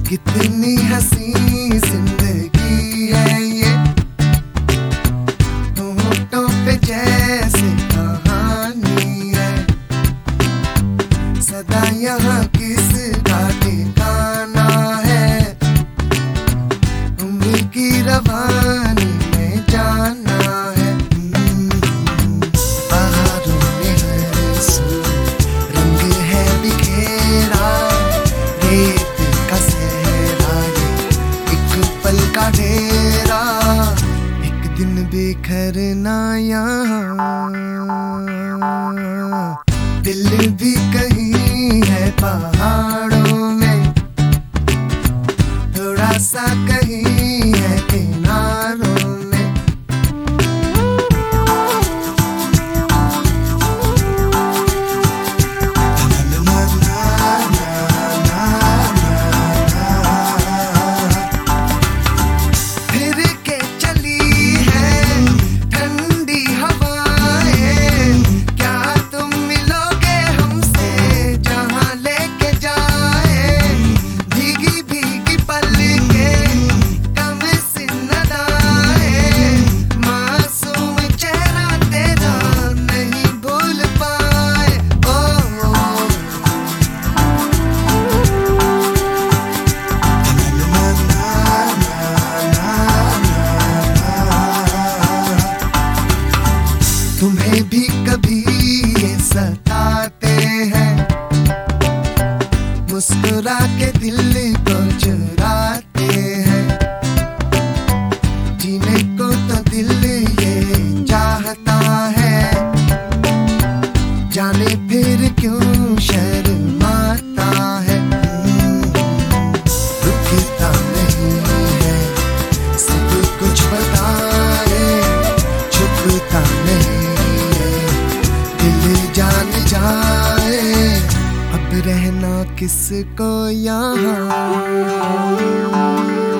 कितनी हंसी जिंदगी है ये, होठों पे जैसे कहानी है। सदा यहाँ किसका ठिकाना है, उम्र की रवानी में जाना है। बहारों में हर सू रंग है बिखेरा, रेत का सहरा ये एक पल का ढेरा। एक दिन बिखरना यहाँ, दिल भी कहीं है पहाड़ों में, थोड़ा सा कहीं है किनारों में। फिर के चली है ठंडी हवाएं, क्या तुम मिलोगे हमसे जहाँ लेके जाए। भीगी भीगी पलकें कम सिन अदाएं, मासूम चेहरा तेरा नहीं भूल पाए। तुम्हें भी कभी ये सताते हैं, मुस्कुरा के दिल को चुराते हैं। जीने को तो दिल ये चाहता है, जाने फिर क्यों शर्माता है। रुकता नहीं है सब कुछ बताए, छुपता नहीं दिल जान जाए। अब रहना किसको यहाँ।